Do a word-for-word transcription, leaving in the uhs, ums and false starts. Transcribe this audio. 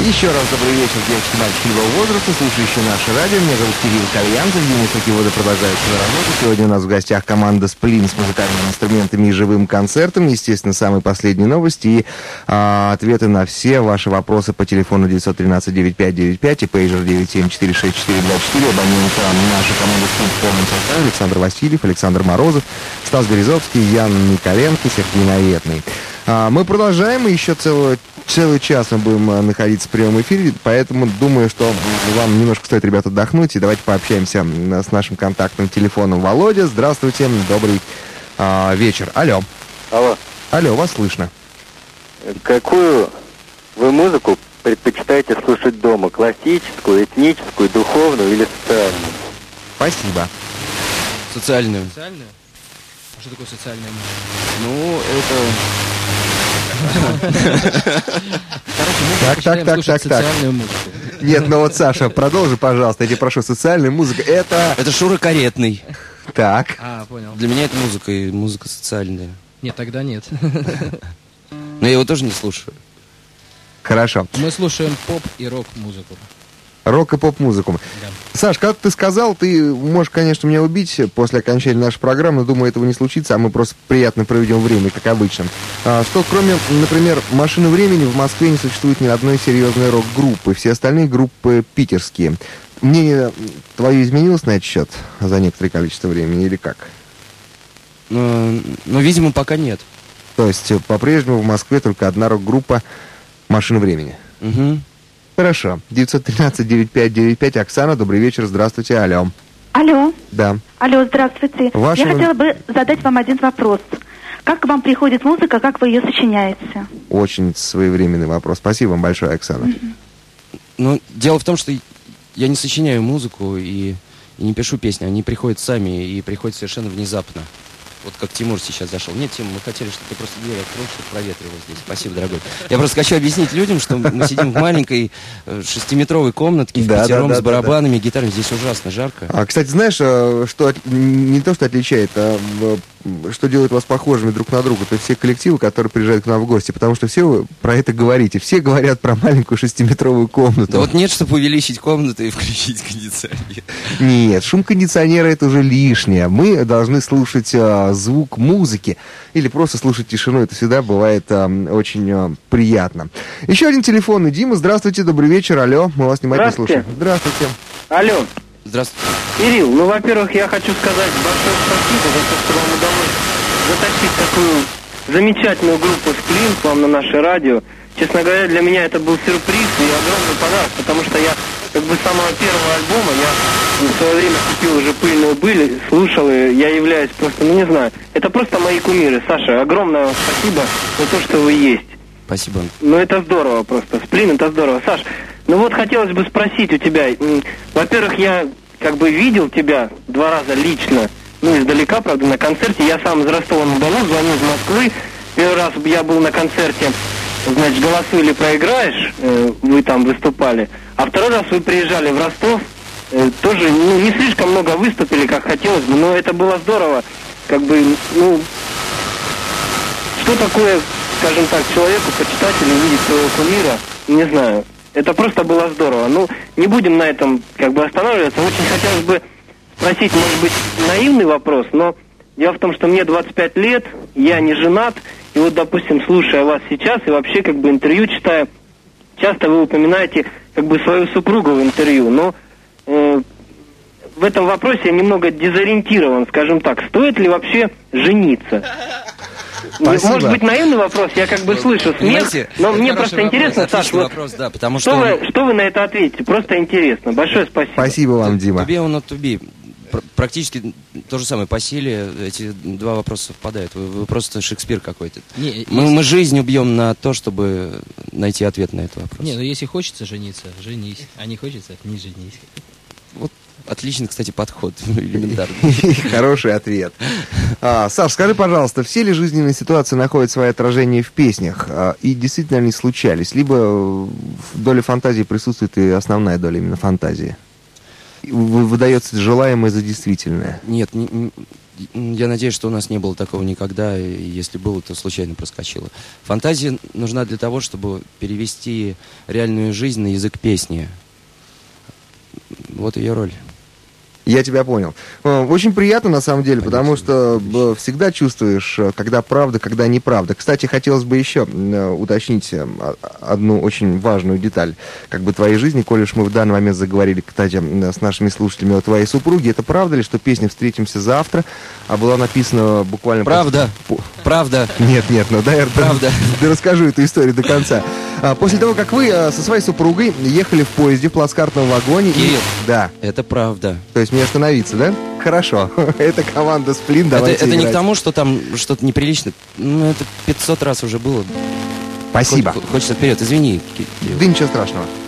Еще раз добрый вечер, девочки, мальчики любого возраста, слушающие наше радио. Меня зовут Кирилл Кальянцев, Дима Сокивода продолжает свою работу. Сегодня у нас в гостях команда «Сплин» с музыкальными инструментами и живым концертом. Естественно, самые последние новости и а, ответы на все ваши вопросы по телефону девять один три девять пять девять пять и пейджер девять семь четыре шесть четыре два четыре. Абоненты нашей команды «Сплин» в полном составе: Александр Васильев, Александр Морозов, Стас Березовский, Ян Николенко, Сергей Наветный. А, мы продолжаем, и еще целую Целый час мы будем находиться в прямом эфире, поэтому думаю, что вам немножко стоит, ребят, отдохнуть. И давайте пообщаемся с нашим контактным телефоном. Володя, здравствуйте, добрый а, вечер. Алло. Алло. Алло, вас слышно. Какую вы музыку предпочитаете слушать дома? Классическую, этническую, духовную или социальную? Спасибо. Социальную. Социальную? А что такое социальная музыка? Ну, это... Короче, мы предпочитаем слушать социальную музыку. Нет, ну вот, Саша, продолжи, пожалуйста. Я тебя прошу, социальная музыка — это... Это Шура Каретный. Так. А, понял. Для меня это музыка, и музыка социальная. Нет, тогда нет. Но я его тоже не слушаю. Хорошо. Мы слушаем поп и рок-музыку. Рок- и поп-музыку. Да. Саш, как ты сказал, ты можешь, конечно, меня убить после окончания нашей программы, но думаю, этого не случится, а мы просто приятно проведем время, как обычно. А, что кроме, например, «Машины времени» в Москве не существует ни одной серьезной рок-группы, все остальные группы питерские. Мнение твое изменилось на этот счет за некоторое количество времени или как? Но, но видимо, пока нет. То есть по-прежнему в Москве только одна рок-группа «Машины времени». Угу. Хорошо. девять один три девять пять девять пять. Оксана, добрый вечер, здравствуйте, алло. Алло. Да. Алло, здравствуйте. Ваше... Я хотела бы задать вам один вопрос. Как к вам приходит музыка, как вы ее сочиняете? Очень своевременный вопрос. Спасибо вам большое, Оксана. Mm-hmm. Ну, дело в том, что я не сочиняю музыку и, и не пишу песни. Они приходят сами и приходят совершенно внезапно. Вот как Тимур сейчас зашел. Нет, Тим, мы хотели, чтобы ты просто дверь открыл, чтобы проветривал здесь. Спасибо, дорогой. Я просто хочу объяснить людям, что мы сидим в маленькой шестиметровой комнатке, да, впятером, да, да, с барабанами, да, да. гитарами. Здесь ужасно жарко. А, кстати, знаешь, что от... не то, что отличает, а что делает вас похожими друг на друга? То есть все коллективы, которые приезжают к нам в гости, потому что все вы про это говорите. Все говорят про маленькую шестиметровую комнату. Да вот нет, чтобы увеличить комнату и включить кондиционер. Нет, шум кондиционера — это уже лишнее. Мы должны слушать а, звук музыки или просто слушать тишину. Это всегда бывает а, очень а, приятно. Еще один телефон. Дима, здравствуйте, добрый вечер. Алло, мы вас внимательно слушаем. Здравствуйте. Алло. Здравствуйте. Кирилл, ну, во-первых, я хочу сказать большое спасибо за то, что вам удалось затащить такую замечательную группу «Сплин» к вам на наше радио. Честно говоря, для меня это был сюрприз и огромный подарок, потому что я как бы с самого первого альбома, я в свое время купил уже «Пыльную быль», слушал, и я являюсь просто, ну не знаю, это просто мои кумиры. Саша, огромное вам спасибо за то, что вы есть. Спасибо. Ну это здорово просто, «Сплин» это здорово. Саш, ну вот хотелось бы спросить у тебя, во-первых, я как бы видел тебя два раза лично, ну издалека, правда, на концерте, я сам из Ростова-на-Дону, звоню из Москвы, первый раз я был на концерте, значит, «Голосуй или проиграешь», э, вы там выступали, а второй раз вы приезжали в Ростов, э, тоже, ну, не слишком много выступили, как хотелось бы, но это было здорово, как бы, ну, что такое, скажем так, человеку, почитателю, увидеть своего кумира, не знаю. Это просто было здорово. Ну, не будем на этом как бы останавливаться. Очень хотелось бы спросить, может быть, наивный вопрос, но дело в том, что мне двадцать пять лет, я не женат, и вот, допустим, слушая вас сейчас и вообще как бы интервью читая, часто вы упоминаете как бы свою супругу в интервью, но э, в этом вопросе я немного дезориентирован, скажем так. Стоит ли вообще жениться? Спасибо. Может быть, наивный вопрос, я как бы слышу смех, но мне просто интересно, Саш, вот вопрос, да, потому что, что вы, что вы на это ответите? Просто интересно. Большое спасибо. Спасибо вам, Дима. Туби он от туби. Практически то же самое по силе. Эти два вопроса совпадают. Вы, вы просто Шекспир какой-то. Не, мы, если... мы жизнь убьем на то, чтобы найти ответ на этот вопрос. Не, ну если хочется жениться, женись. А не хочется, не женись. Вот отличный, кстати, подход. Элементарный. Хороший ответ. А, Саш, скажи, пожалуйста, все ли жизненные ситуации находят свое отражение в песнях? А, и действительно они случались? Либо в доле фантазии присутствует и основная доля именно фантазии? Выдается желаемое за действительное? Нет, не, не, Я надеюсь, что у нас не было такого никогда, и если было, то случайно проскочило. Фантазия нужна для того, чтобы перевести реальную жизнь на язык песни. Вот ее роль. Я тебя понял. Очень приятно, на самом деле, потому что всегда чувствуешь, когда правда, когда неправда. Кстати, хотелось бы еще уточнить одну очень важную деталь как бы твоей жизни, коль уж мы в данный момент заговорили, кстати, с нашими слушателями о твоей супруге. Это правда ли, что песня «Встретимся завтра» была написана буквально... Правда, после... правда. Нет, нет, ну дай, правда. Да расскажу эту историю до конца. После того, как вы со своей супругой ехали в поезде в плацкартном вагоне... Кирилл, и... да. Это правда. То есть мне остановиться, да? Хорошо. Это команда «Сплин». Давайте это, это играть. Не к тому, что там что-то неприлично. Ну, это пятьсот раз уже было. Спасибо. Хочется вперед. Извини, Кирилл. Да ничего страшного.